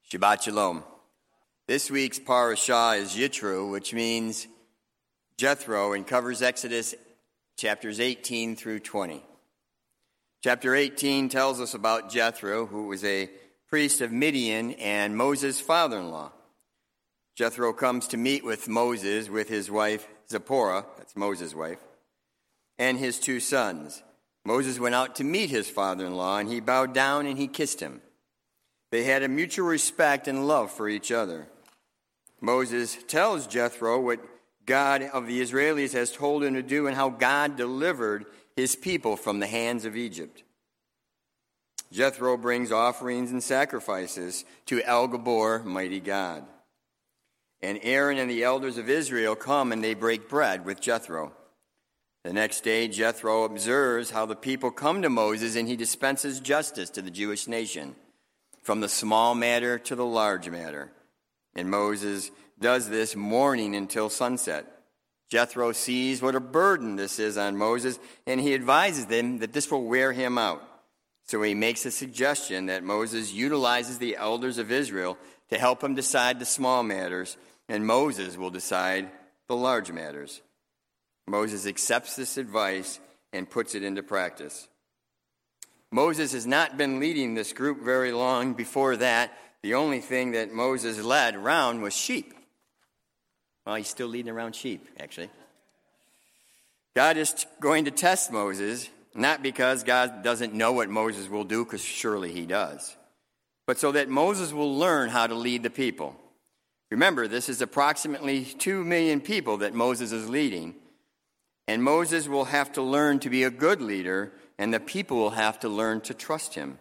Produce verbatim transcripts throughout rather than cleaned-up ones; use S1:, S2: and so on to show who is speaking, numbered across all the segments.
S1: Shabbat Shalom. This week's parashah is Yitro, which means Jethro, and covers Exodus chapters eighteen through twenty. Chapter eighteen tells us about Jethro, who was a priest of Midian and Moses' father-in-law. Jethro comes to meet with Moses with his wife Zipporah, that's Moses' wife, and his two sons. Moses went out to meet his father-in-law, and he bowed down and he kissed him. They had a mutual respect and love for each other. Moses tells Jethro what God of the Israelis has told him to do and how God delivered his people from the hands of Egypt. Jethro brings offerings and sacrifices to El Gabor, mighty God. And Aaron and the elders of Israel come and they break bread with Jethro. The next day, Jethro observes how the people come to Moses, and he dispenses justice to the Jewish nation, from the small matter to the large matter. And Moses does this morning until sunset. Jethro sees what a burden this is on Moses, and he advises them that this will wear him out. So he makes a suggestion that Moses utilizes the elders of Israel to help him decide the small matters, and Moses will decide the large matters. Moses accepts this advice and puts it into practice. Moses has not been leading this group very long. Before that, the only thing that Moses led around was sheep. Well, he's still leading around sheep, actually. God is going to test Moses, not because God doesn't know what Moses will do, because surely he does, but so that Moses will learn how to lead the people. Remember, this is approximately two million people that Moses is leading, and Moses will have to learn to be a good leader, and the people will have to learn to trust him.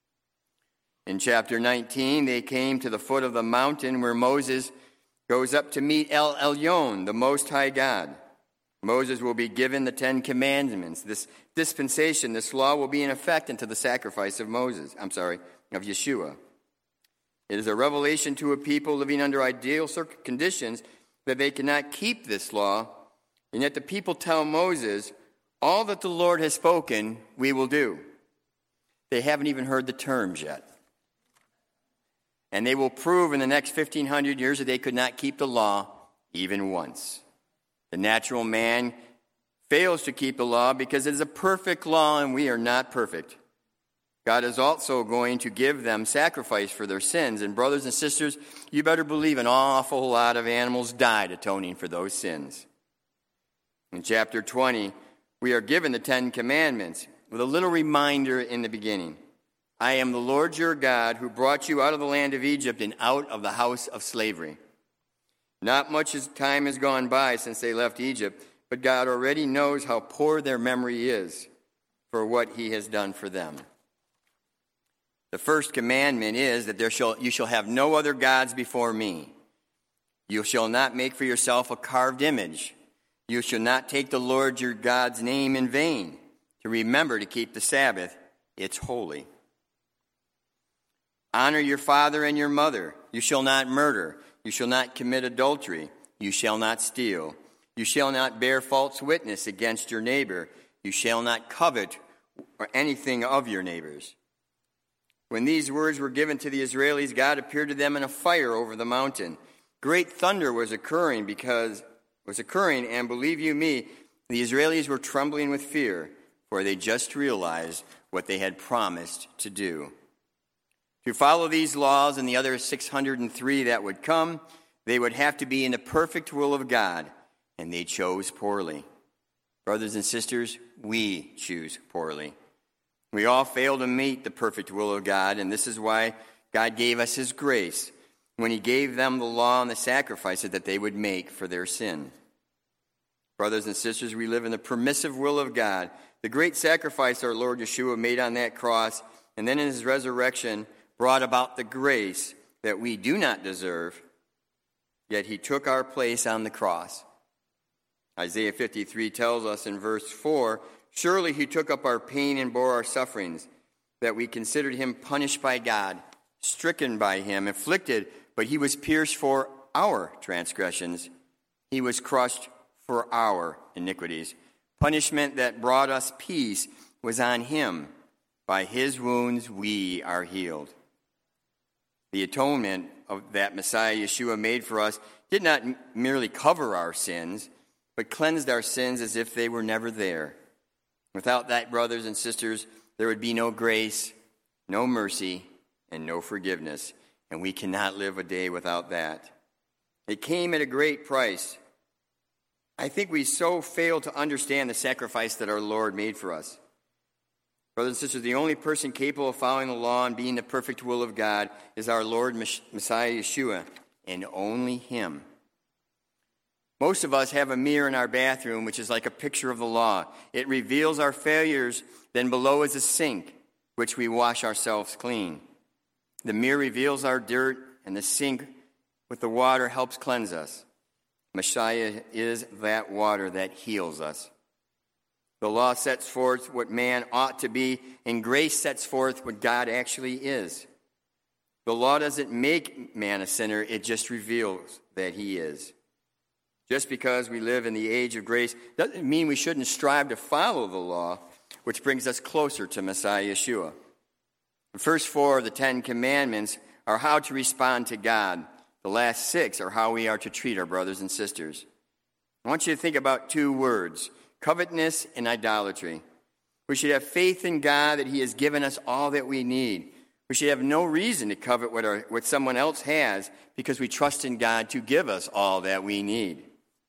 S1: In chapter nineteen, they came to the foot of the mountain where Moses goes up to meet El Elyon, the Most High God. Moses will be given the Ten Commandments. This dispensation, this law, will be in effect until the sacrifice of Moses, I'm sorry, of Yeshua. It is a revelation to a people living under ideal conditions that they cannot keep this law, and yet the people tell Moses, all that the Lord has spoken, we will do. They haven't even heard the terms yet. And they will prove in the next fifteen hundred years that they could not keep the law even once. The natural man fails to keep the law because it is a perfect law and we are not perfect. God is also going to give them sacrifice for their sins. And brothers and sisters, you better believe an awful lot of animals died atoning for those sins. In chapter twenty, we are given the Ten Commandments with a little reminder in the beginning. I am the Lord your God who brought you out of the land of Egypt and out of the house of slavery. Not much time has gone by since they left Egypt, but God already knows how poor their memory is for what he has done for them. The first commandment is that there shall you shall have no other gods before me. You shall not make for yourself a carved image. You shall not take the Lord your God's name in vain. To remember to keep the Sabbath, it's holy. Honor your father and your mother. You shall not murder. You shall not commit adultery. You shall not steal. You shall not bear false witness against your neighbor. You shall not covet or anything of your neighbor's. When these words were given to the Israelis, God appeared to them in a fire over the mountain. Great thunder was occurring because was occurring, and believe you me, the Israelis were trembling with fear, for they just realized what they had promised to do. To follow these laws and the other six hundred three that would come, they would have to be in the perfect will of God, and they chose poorly. Brothers and sisters, we choose poorly. We all fail to meet the perfect will of God, and this is why God gave us his grace when he gave them the law and the sacrifices that they would make for their sin. Brothers and sisters, we live in the permissive will of God. The great sacrifice our Lord Yeshua made on that cross, and then in his resurrection, brought about the grace that we do not deserve, yet he took our place on the cross. Isaiah fifty-three tells us in verse four, surely he took up our pain and bore our sufferings, that we considered him punished by God, stricken by him, afflicted, but he was pierced for our transgressions. He was crushed for our iniquities. Punishment that brought us peace was on him. By his wounds we are healed. The atonement of that Messiah Yeshua made for us did not m- merely cover our sins, but cleansed our sins as if they were never there. Without that, brothers and sisters, there would be no grace, no mercy, and no forgiveness. And we cannot live a day without that. It came at a great price. I think we so fail to understand the sacrifice that our Lord made for us. Brothers and sisters, the only person capable of following the law and being the perfect will of God is our Lord Messiah Yeshua, and only Him. Most of us have a mirror in our bathroom, which is like a picture of the law. It reveals our failures. Then below is a sink, which we wash ourselves clean. The mirror reveals our dirt, and the sink with the water helps cleanse us. Messiah is that water that heals us. The law sets forth what man ought to be, and grace sets forth what God actually is. The law doesn't make man a sinner, it just reveals that he is. Just because we live in the age of grace doesn't mean we shouldn't strive to follow the law, which brings us closer to Messiah Yeshua. The first four of the Ten Commandments are how to respond to God. The last six are how we are to treat our brothers and sisters. I want you to think about two words, covetousness and idolatry. We should have faith in God that He has given us all that we need. We should have no reason to covet what, our, what someone else has because we trust in God to give us all that we need.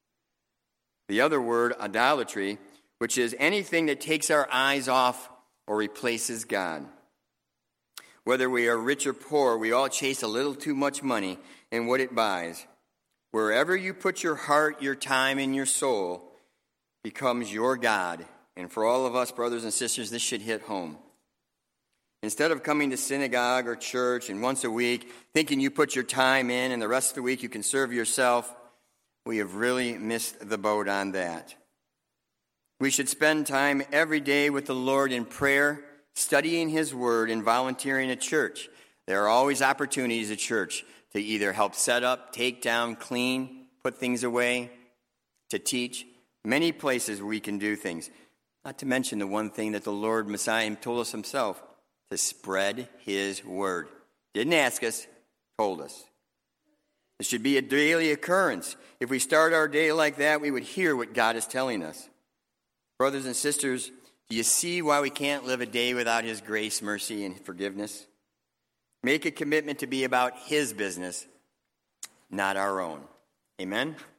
S1: The other word, idolatry, which is anything that takes our eyes off or replaces God. Whether we are rich or poor, we all chase a little too much money and what it buys. Wherever you put your heart, your time, and your soul becomes your God. And for all of us, brothers and sisters, this should hit home. Instead of coming to synagogue or church and once a week, thinking you put your time in and the rest of the week you can serve yourself, we have really missed the boat on that. We should spend time every day with the Lord in prayer, studying His Word, and volunteering at church. There are always opportunities at church to either help set up, take down, clean, put things away, to teach. Many places where we can do things. Not to mention the one thing that the Lord Messiah told us Himself, to spread His Word. Didn't ask us, told us. It should be a daily occurrence. If we start our day like that, we would hear what God is telling us. Brothers and sisters, do you see why we can't live a day without His grace, mercy, and forgiveness? Make a commitment to be about His business, not our own. Amen?